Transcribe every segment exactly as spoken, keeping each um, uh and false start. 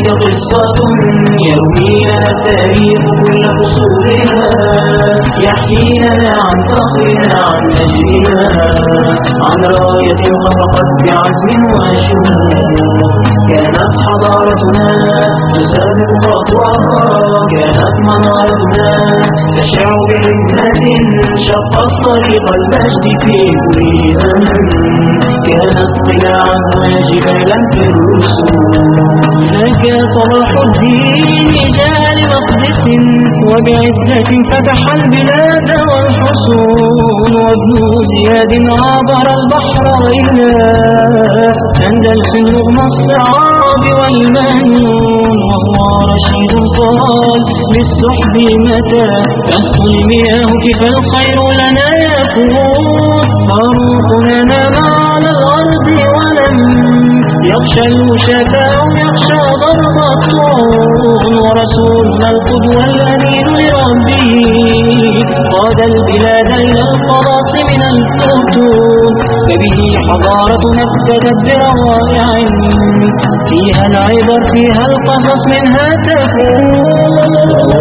قصة يروينا التاريخ كل فصولها، يحكينا عن فخرنا عن نجدنا، عن راية خفقت بعزم وشمول. كانت حضارتنا تسابق خطوها، كانت منارتنا تشع بحكمة، شق الطريق المجد في كل زمن. كانت طلاعا وجبالا في الرسوم. نجا صلاح الدين جاء لمقدس وبعزة فتح البلاد والحصون، وابن زياد عبر البحر إلى أندلس رغم الصعاب والمنون. وهو رشيد قال للسحب متى تهفو المياه فالخير لنا يكون. فاروقنا نام على الأرض ولم يخشى الوشاة أو يخشى ضرب الطعون. ورسولنا القدوة الأمين لربه قاد البلاد إلى الخلاص من الفتون. فبه حضارتنا ابتدت بروائع فيها العبر فيها القصص منها تكون.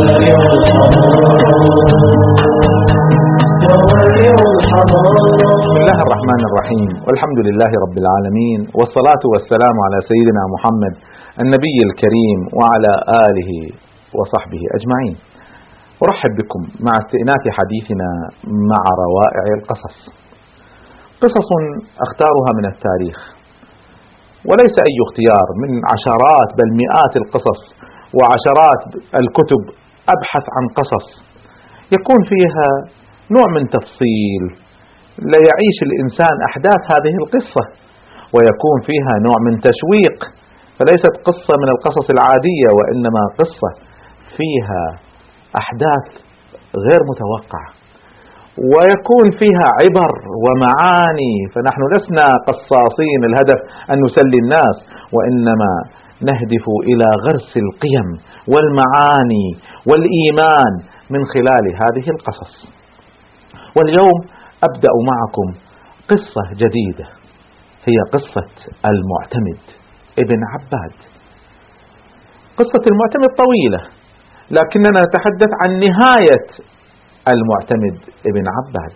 بسم الله الرحمن الرحيم، والحمد لله رب العالمين، والصلاة والسلام على سيدنا محمد النبي الكريم وعلى آله وصحبه أجمعين. أرحب بكم مع استئناف حديثنا مع روائع القصص. قصص أختارها من التاريخ، وليس أي اختيار، من عشرات بل مئات القصص وعشرات الكتب أبحث عن قصص يكون فيها نوع من تفصيل ليعيش الإنسان أحداث هذه القصة، ويكون فيها نوع من تشويق، فليست قصة من القصص العادية، وإنما قصة فيها أحداث غير متوقعة، ويكون فيها عبر ومعاني. فنحن لسنا قصاصين الهدف أن نسلي الناس، وإنما نهدف إلى غرس القيم والمعاني والإيمان من خلال هذه القصص. واليوم أبدأ معكم قصة جديدة، هي قصة المعتمد ابن عباد. قصة المعتمد طويلة، لكننا نتحدث عن نهاية المعتمد ابن عباد.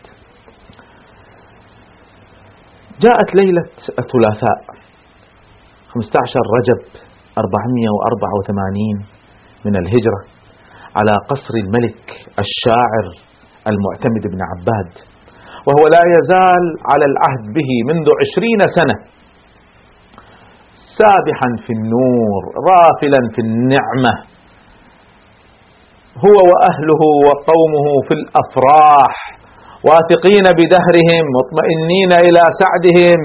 جاءت ليلة الثلاثاء خمسة عشر رجب أربعمئة وأربعة وثمانين من الهجرة على قصر الملك الشاعر المعتمد بن عباد، وهو لا يزال على العهد به منذ عشرين سنة، سابحا في النور رافلا في النعمة، هو وأهله وقومه في الأفراح، واثقين بدهرهم مطمئنين إلى سعدهم.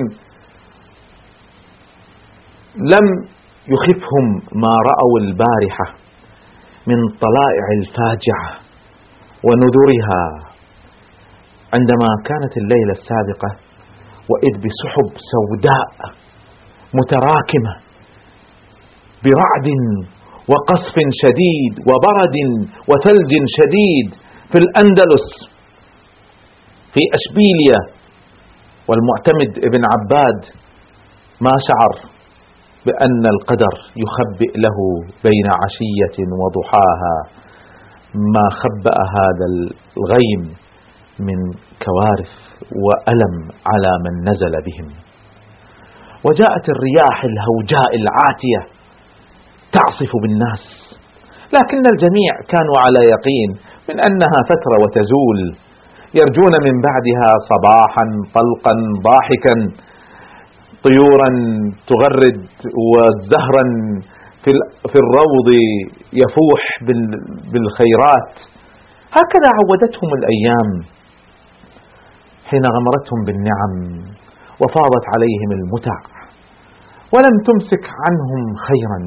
لم يخفهم ما رأوا البارحة من طلائع الفاجعة ونذرها عندما كانت الليلة السابقة، وإذ بسحب سوداء متراكمة برعد وقصف شديد وبرد وثلج شديد في الأندلس في أشبيلية. والمعتمد ابن عباد ما شعر بأن القدر يخبئ له بين عشية وضحاها ما خبأ هذا الغيم من كوارث وألم على من نزل بهم. وجاءت الرياح الهوجاء العاتية تعصف بالناس، لكن الجميع كانوا على يقين من أنها فترة وتزول، يرجون من بعدها صباحا طلقا ضاحكا، طيورا تغرد وزهرا في الروض يفوح بالخيرات. هكذا عودتهم الأيام حين غمرتهم بالنعم وفاضت عليهم المتع ولم تمسك عنهم خيرا.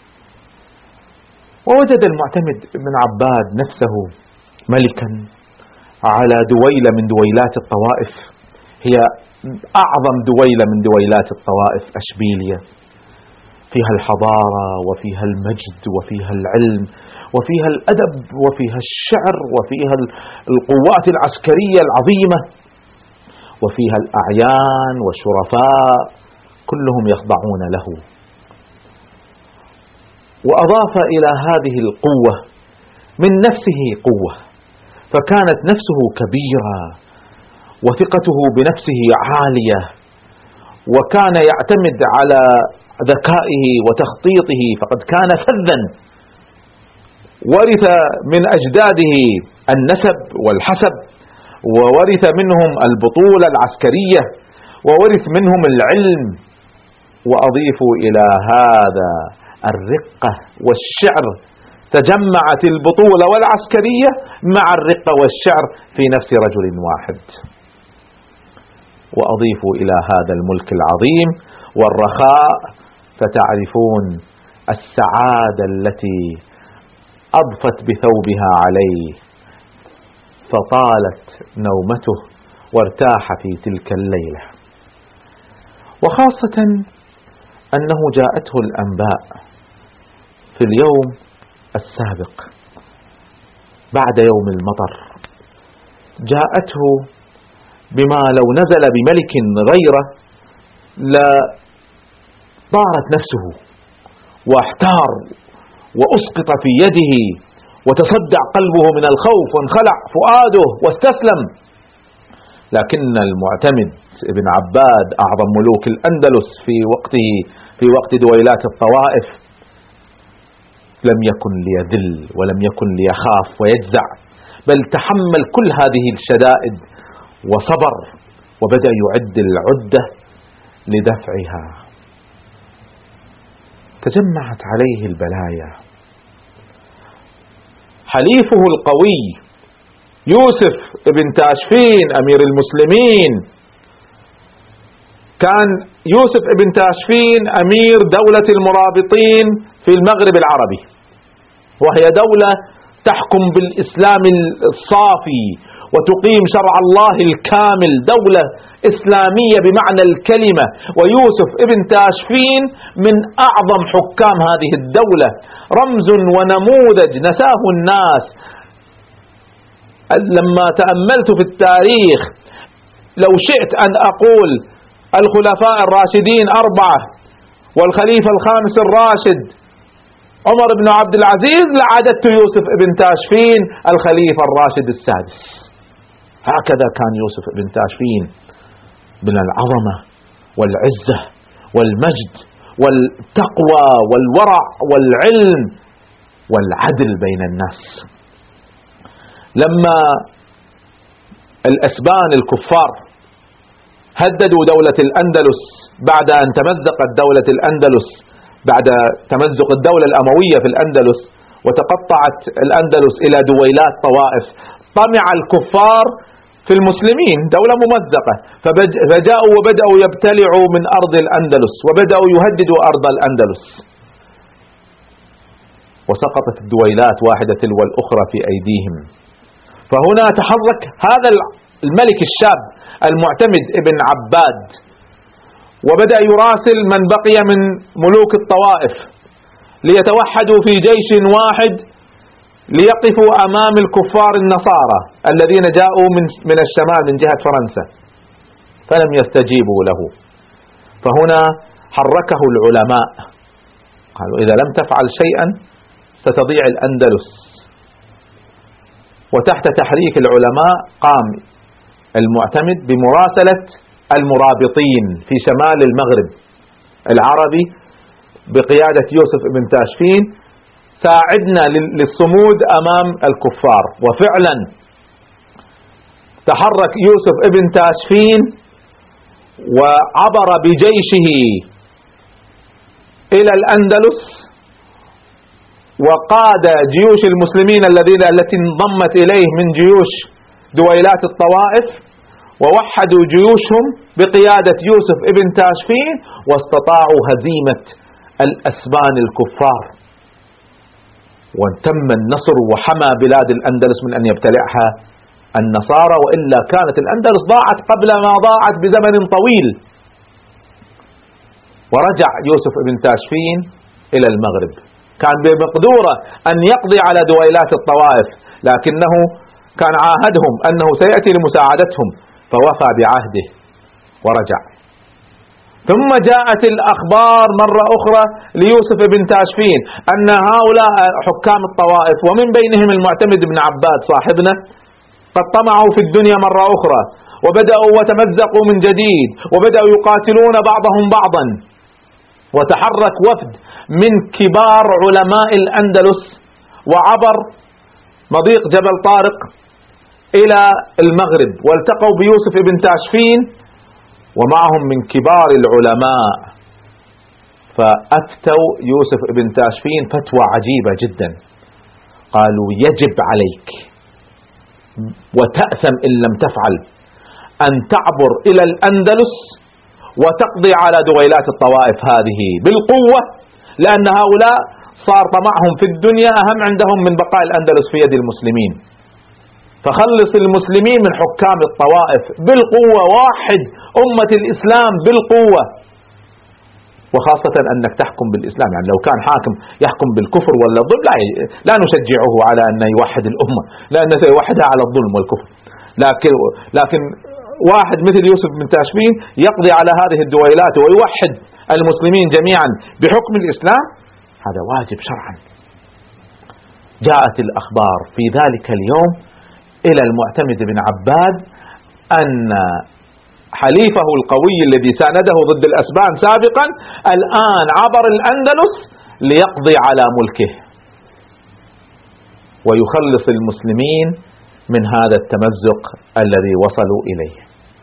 ووجد المعتمد بن عباد نفسه ملكا على دويلة من دويلات الطوائف، هي أعظم دويلة من دويلات الطوائف أشبيلية، فيها الحضارة وفيها المجد وفيها العلم وفيها الأدب وفيها الشعر وفيها القوات العسكرية العظيمة وفيها الأعيان والشرفاء، كلهم يخضعون له. وأضاف إلى هذه القوة من نفسه قوة، فكانت نفسه كبيرة وثقته بنفسه عالية، وكان يعتمد على ذكائه وتخطيطه، فقد كان فذا، ورث من أجداده النسب والحسب، وورث منهم البطولة العسكرية، وورث منهم العلم. وأضيفوا إلى هذا الرقة والشعر، تجمعت البطولة والعسكرية مع الرقة والشعر في نفس رجل واحد. وأضيفوا إلى هذا الملك العظيم والرخاء، فتعرفون السعادة التي أضفت بثوبها عليه، فطالت نومته وارتاح في تلك الليلة. وخاصة أنه جاءته الأنباء في اليوم السابق بعد يوم المطر، جاءته بما لو نزل بملك غيره لطارت نفسه واحتار وأسقط في يده وتصدع قلبه من الخوف وانخلع فؤاده واستسلم. لكن المعتمد ابن عباد أعظم ملوك الأندلس في وقته في وقت دويلات الطوائف لم يكن ليذل ولم يكن ليخاف ويجزع، بل تحمل كل هذه الشدائد وصبر، وبدأ يعد العدة لدفعها. تجمعت عليه البلايا. حليفه القوي يوسف ابن تاشفين أمير المسلمين، كان يوسف ابن تاشفين أمير دولة المرابطين في المغرب العربي، وهي دولة تحكم بالإسلام الصافي وتقيم شرع الله الكامل، دولة إسلامية بمعنى الكلمة. ويوسف ابن تاشفين من أعظم حكام هذه الدولة، رمز ونموذج نساه الناس. لما تأملت في التاريخ، لو شئت أن أقول الخلفاء الراشدين أربعة والخليفة الخامس الراشد عمر بن عبد العزيز، لعادت يوسف ابن تاشفين الخليفة الراشد السادس. هكذا كان يوسف ابن تاشفين من العظمة والعزة والمجد والتقوى والورع والعلم والعدل بين الناس. لما الأسبان الكفار هددوا دولة الأندلس بعد أن تمزقت دولة الأندلس، بعد تمزق الدولة الأموية في الأندلس وتقطعت الأندلس إلى دويلات طوائف، طمع الكفار في المسلمين، دولة ممزقة، فجاءوا وبدأوا يبتلعوا من أرض الأندلس وبدأوا يهددوا أرض الأندلس، وسقطت الدويلات واحدة تلو الأخرى في أيديهم. فهنا تحرك هذا الملك الشاب المعتمد ابن عباد، وبدأ يراسل من بقي من ملوك الطوائف ليتوحدوا في جيش واحد ليقفوا أمام الكفار النصارى الذين جاءوا من من الشمال من جهة فرنسا، فلم يستجيبوا له. فهنا حركه العلماء، قالوا إذا لم تفعل شيئا ستضيع الأندلس. وتحت تحريك العلماء قام المعتمد بمراسلة المرابطين في شمال المغرب العربي بقيادة يوسف بن تاشفين، ساعدنا للصمود أمام الكفار. وفعلا تحرك يوسف ابن تاشفين وعبر بجيشه إلى الأندلس، وقاد جيوش المسلمين الذين التي انضمت إليه من جيوش دويلات الطوائف، ووحدوا جيوشهم بقيادة يوسف ابن تاشفين، واستطاعوا هزيمة الأسبان الكفار، وتم النصر وحمى بلاد الأندلس من أن يبتلعها النصارى، وإلا كانت الأندلس ضاعت قبل ما ضاعت بزمن طويل. ورجع يوسف ابن تاشفين إلى المغرب، كان بمقدوره أن يقضي على دويلات الطوائف، لكنه كان عاهدهم أنه سيأتي لمساعدتهم، فوفى بعهده ورجع. ثم جاءت الأخبار مرة أخرى ليوسف بن تاشفين أن هؤلاء حكام الطوائف ومن بينهم المعتمد بن عباد صاحبنا قد طمعوا في الدنيا مرة أخرى وبدأوا وتمزقوا من جديد وبدأوا يقاتلون بعضهم بعضا. وتحرك وفد من كبار علماء الأندلس وعبر مضيق جبل طارق إلى المغرب والتقوا بيوسف بن تاشفين ومعهم من كبار العلماء، فأفتوا يوسف بن تاشفين فتوى عجيبة جدا. قالوا يجب عليك وتأثم إن لم تفعل أن تعبر إلى الأندلس وتقضي على دويلات الطوائف هذه بالقوة، لأن هؤلاء صار طمعهم في الدنيا أهم عندهم من بقاء الأندلس في يد المسلمين. فخلص المسلمين من حكام الطوائف بالقوة، واحد أمة الإسلام بالقوة، وخاصة أنك تحكم بالإسلام. يعني لو كان حاكم يحكم بالكفر ولا الظلم لا, لا نشجعه على أن يوحد الأمة، لأنه سيوحدها على الظلم والكفر. لكن, لكن واحد مثل يوسف بن تاشفين يقضي على هذه الدويلات ويوحد المسلمين جميعا بحكم الإسلام، هذا واجب شرعا. جاءت الأخبار في ذلك اليوم إلى المعتمد بن عباد أن حليفه القوي الذي سانده ضد الأسبان سابقا الآن عبر الأندلس ليقضي على ملكه ويخلص المسلمين من هذا التمزق الذي وصلوا إليه.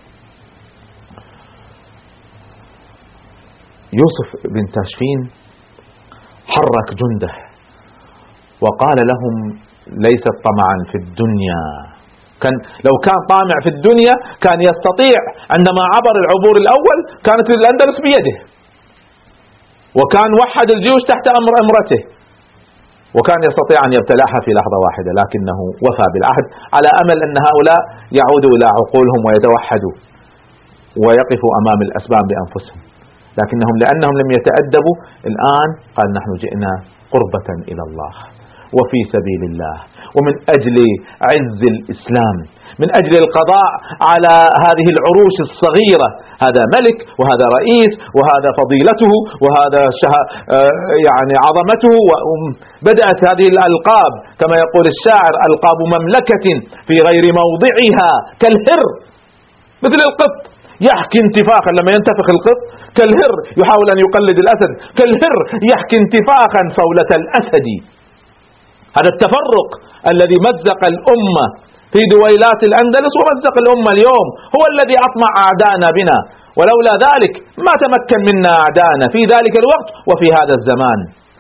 يوسف بن تاشفين حرك جنده وقال لهم ليست طمعا في الدنيا. كان لو كان طامع في الدنيا كان يستطيع عندما عبر العبور الأول كانت الأندلس بيده وكان وحد الجيوش تحت أمر أمرته وكان يستطيع أن يبتلعها في لحظة واحدة، لكنه وفى بالعهد على أمل أن هؤلاء يعودوا إلى عقولهم ويتوحدوا ويقفوا أمام الأسباب بأنفسهم، لكنهم لأنهم لم يتأدبوا الآن قال نحن جئنا قربة إلى الله وفي سبيل الله ومن أجل عز الإسلام، من أجل القضاء على هذه العروش الصغيرة، هذا ملك وهذا رئيس وهذا فضيلته وهذا شه... يعني عظمته. وبدأت هذه الألقاب كما يقول الشاعر ألقاب مملكة في غير موضعها كالهر، مثل القط يحكي انتفاخا لما ينتفخ القط كالهر يحاول أن يقلد الأسد، كالهر يحكي انتفاخا صولة الأسد. هذا التفرق الذي مزق الأمة في دويلات الأندلس ومزق الأمة اليوم هو الذي أطمع أعداءنا بنا، ولولا ذلك ما تمكن منا أعداءنا في ذلك الوقت وفي هذا الزمان.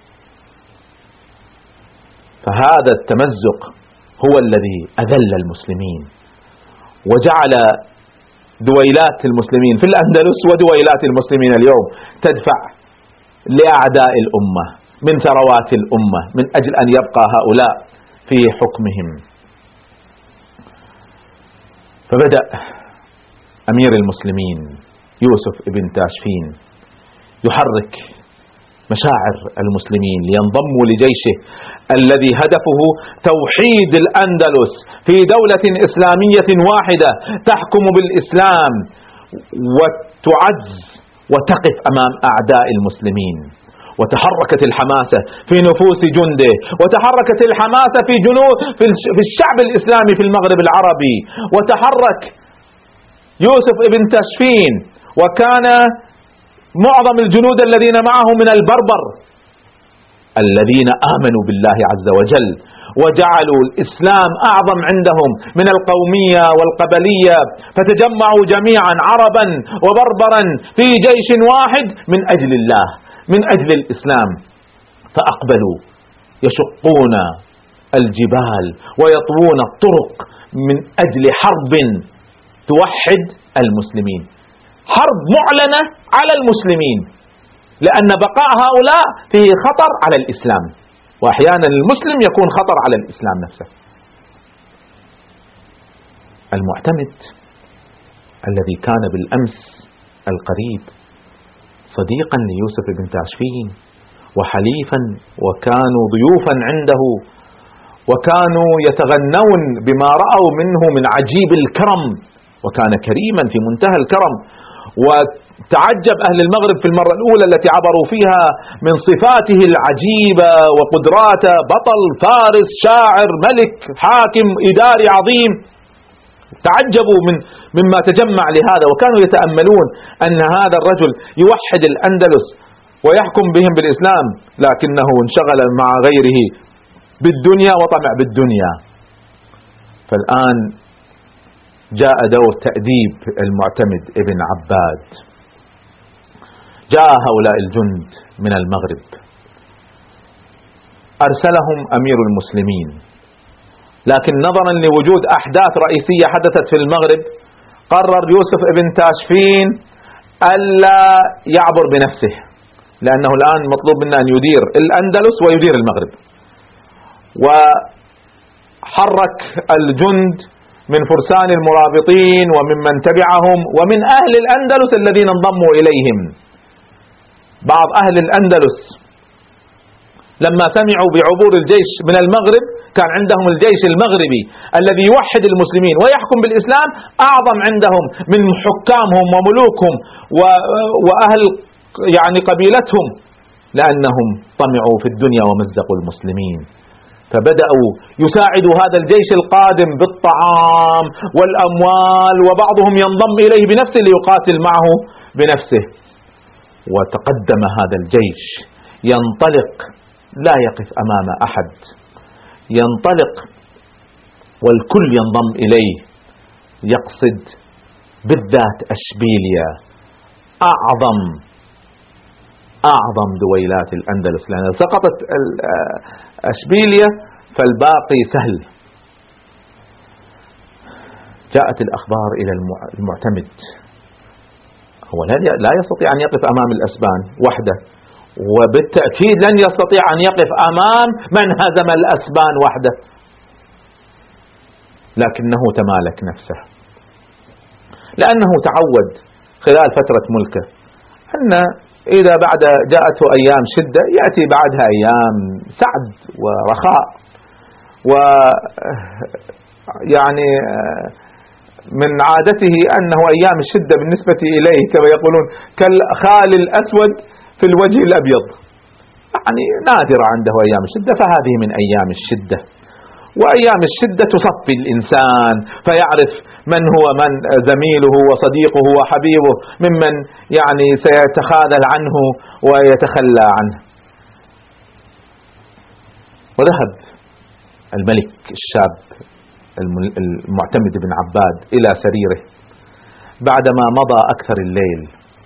فهذا التمزق هو الذي أذل المسلمين وجعل دويلات المسلمين في الأندلس ودويلات المسلمين اليوم تدفع لأعداء الأمة من ثروات الأمة من أجل أن يبقى هؤلاء في حكمهم. فبدأ أمير المسلمين يوسف بن تاشفين يحرك مشاعر المسلمين لينضموا لجيشه الذي هدفه توحيد الأندلس في دولة إسلامية واحدة تحكم بالإسلام وتعز وتقف أمام أعداء المسلمين. وتحركت الحماسة في نفوس جنده، وتحركت الحماسة في جنود في الشعب الإسلامي في المغرب العربي، وتحرك يوسف بن تاشفين وكان معظم الجنود الذين معه من البربر الذين آمنوا بالله عز وجل وجعلوا الإسلام أعظم عندهم من القومية والقبلية، فتجمعوا جميعا عربا وبربرا في جيش واحد من أجل الله من أجل الإسلام. فأقبلوا يشقون الجبال ويطوون الطرق من أجل حرب توحد المسلمين، حرب معلنة على المسلمين، لأن بقاء هؤلاء فيه خطر على الإسلام، وأحيانا المسلم يكون خطر على الإسلام نفسه. المعتمد الذي كان بالأمس القريب صديقا ليوسف بن تاشفين وحليفا وكانوا ضيوفا عنده وكانوا يتغنون بما رأوا منه من عجيب الكرم، وكان كريما في منتهى الكرم تعجب أهل المغرب في المرة الأولى التي عبروا فيها من صفاته العجيبة وقدراته، بطل، فارس، شاعر، ملك، حاكم، إداري عظيم. تعجبوا من مما تجمع لهذا، وكانوا يتأملون أن هذا الرجل يوحد الأندلس ويحكم بهم بالإسلام، لكنه انشغل مع غيره بالدنيا وطمع بالدنيا. فالآن جاء دور تأديب المعتمد ابن عباد. جاء هؤلاء الجند من المغرب، أرسلهم أمير المسلمين، لكن نظرا لوجود أحداث رئيسية حدثت في المغرب قرر يوسف ابن تاشفين ألا يعبر بنفسه، لأنه الآن مطلوب منه أن يدير الأندلس ويدير المغرب. وحرك الجند من فرسان المرابطين وممن تبعهم ومن أهل الأندلس الذين انضموا إليهم. بعض أهل الأندلس لما سمعوا بعبور الجيش من المغرب، كان عندهم الجيش المغربي الذي يوحد المسلمين ويحكم بالإسلام أعظم عندهم من حكامهم وملوكهم وأهل يعني قبيلتهم، لأنهم طمعوا في الدنيا ومزقوا المسلمين. فبدأوا يساعدوا هذا الجيش القادم بالطعام والأموال، وبعضهم ينضم إليه بنفسه ليقاتل معه بنفسه. وتقدم هذا الجيش ينطلق، لا يقف أمام أحد، ينطلق والكل ينضم إليه، يقصد بالذات أشبيلية، أعظم أعظم دويلات الأندلس، لأن سقطت أشبيلية فالباقي سهل. جاءت الأخبار إلى المعتمد، هو لا يستطيع أن يقف أمام الأسبان وحده، وبالتأكيد لن يستطيع أن يقف أمام من هزم الأسبان وحده، لكنه تمالك نفسه، لأنه تعود خلال فترة ملكه أن إذا بعد جاءته أيام شدة يأتي بعدها أيام سعد ورخاء. ويعني من عادته أنه أيام الشدة بالنسبة إليه كما يقولون كالخال الأسود في الوجه الأبيض، يعني نادرة عنده أيام الشدة، فهذه من أيام الشدة. وأيام الشدة تصفي الإنسان فيعرف من هو من زميله وصديقه وحبيبه ممن يعني سيتخاذل عنه ويتخلى عنه. وذهب الملك الشاب المعتمد بن عباد إلى سريره بعدما مضى أكثر الليل،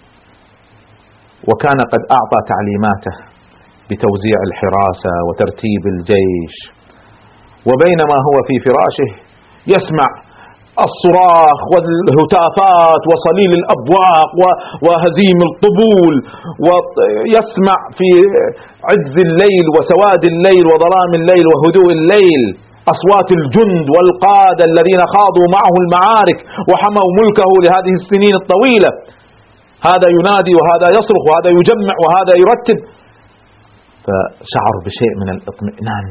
وكان قد أعطى تعليماته بتوزيع الحراسة وترتيب الجيش. وبينما هو في فراشه يسمع الصراخ والهتافات وصليل الأبواق وهزيم الطبول، ويسمع في عز الليل وسواد الليل وظلام الليل وهدوء الليل أصوات الجند والقادة الذين خاضوا معه المعارك وحموا ملكه لهذه السنين الطويلة، هذا ينادي وهذا يصرخ وهذا يجمع وهذا يرتب. فشعر بشيء من الاطمئنان،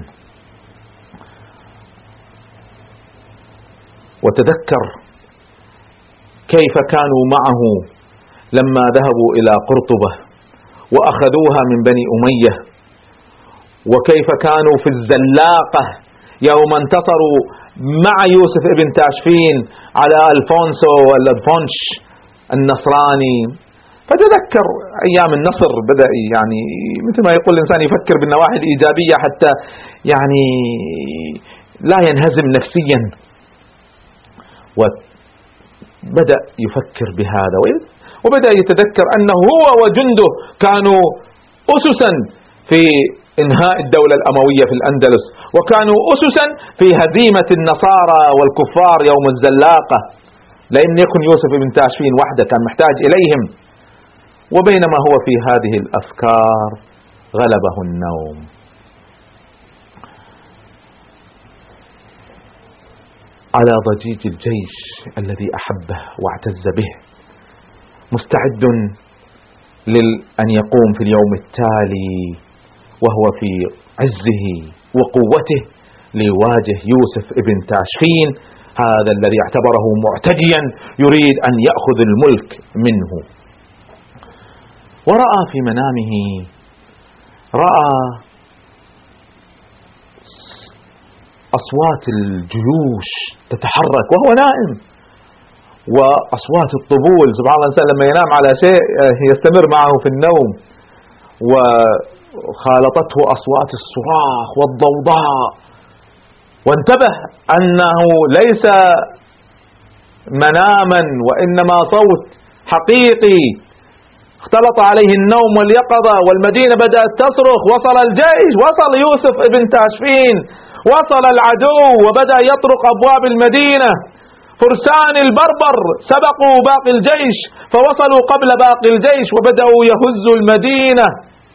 وتذكر كيف كانوا معه لما ذهبوا إلى قرطبة وأخذوها من بني أمية، وكيف كانوا في الزلاقة يوم انتصروا مع يوسف ابن تاشفين على ألفونسو والألفونش النصراني. فتذكر أيام النصر، بدأ يعني مثل ما يقول الإنسان يفكر بالنواحي الإيجابية حتى يعني لا ينهزم نفسيا، وبدأ يفكر بهذا، وبدأ يتذكر أنه هو وجنده كانوا أسسا في إنهاء الدولة الأموية في الأندلس، وكانوا أسسا في هزيمة النصارى والكفار يوم الزلاقة. لأن يكن يوسف بن تاشفين وحده، كان محتاج إليهم. وبينما هو في هذه الأفكار غلبه النوم. على ضجيج الجيش الذي أحبه واعتز به، مستعد لأن يقوم في اليوم التالي وهو في عزه وقوته ليواجه يوسف ابن تاشفين، هذا الذي اعتبره معتديا يريد أن يأخذ الملك منه. ورأى في منامه رأى أصوات الجيوش تتحرك وهو نائم، وأصوات الطبول. سبحان الله، الإنسان لما ينام على شيء يستمر معه في النوم. وخالطته أصوات الصراخ والضوضاء، وانتبه أنه ليس مناما وإنما صوت حقيقي. اختلط عليه النوم واليقظة، والمدينة بدأت تصرخ. وصل الجيش، وصل يوسف ابن تاشفين، وصل العدو وبدأ يطرق أبواب المدينة. فرسان البربر سبقوا باقي الجيش فوصلوا قبل باقي الجيش وبدأوا يهزوا المدينة.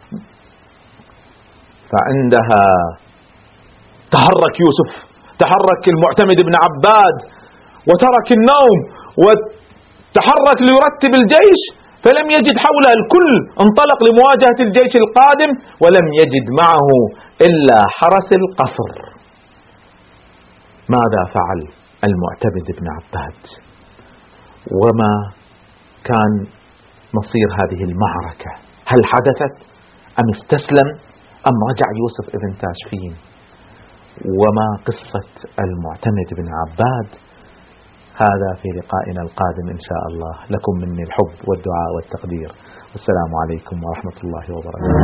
فعندها تحرك يوسف، تحرك المعتمد بن عباد وترك النوم وتحرك ليرتب الجيش، فلم يجد حوله الكل. انطلق لمواجهة الجيش القادم ولم يجد معه إلا حرس القصر. ماذا فعل المعتمد بن عباد؟ وما كان مصير هذه المعركة؟ هل حدثت أم استسلم أم رجع يوسف ابن تاشفين؟ وما قصة المعتمد بن عباد؟ هذا في لقائنا القادم إن شاء الله. لكم مني الحب والدعاء والتقدير، والسلام عليكم ورحمة الله وبركاته.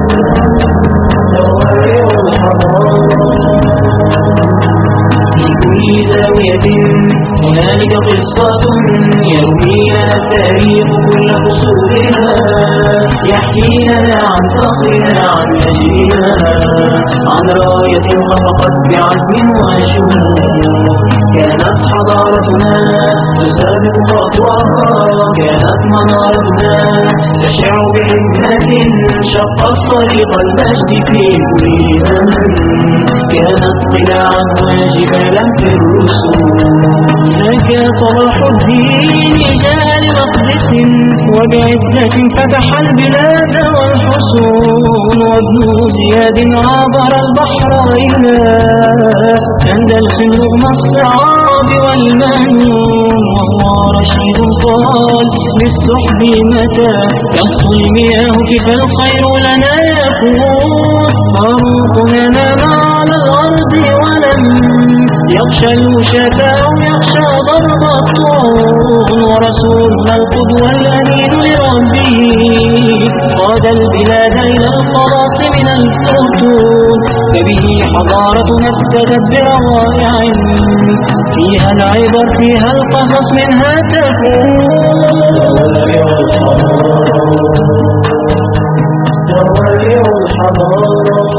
في كل زاوية هنالك قصة يروينا التاريخ كل فصولها، يحكينا عن فخرنا عن نجدنا، عن راية خفقت بعزم وشموع. كانت حضارتنا تسابق خطوها، كانت منارتنا تشع بحكمة شقت طريق المجد في كل زمن. كانت قلاعا وجبالا في الرسوم، هناك صلاح الدين جاء لمقدس وبعزة فتح البلاد والحصون. وابن زياد عبر البحر إلى أندلس رغم الصعاب والمهنون. وهو رشيد قال للسحب متى تخطو المياه كيف الخير لنا يكون. فاروقنا نام على الأرض ولم يخشى الوشاة أو يخشى ضرب الطول. ورسولنا القدوة الأمين لربه قاد البلاد إلى الخلاص من الفتون. فبه حضارتنا ابتدت بروائع فيها العبر فيها القصص منها تكون.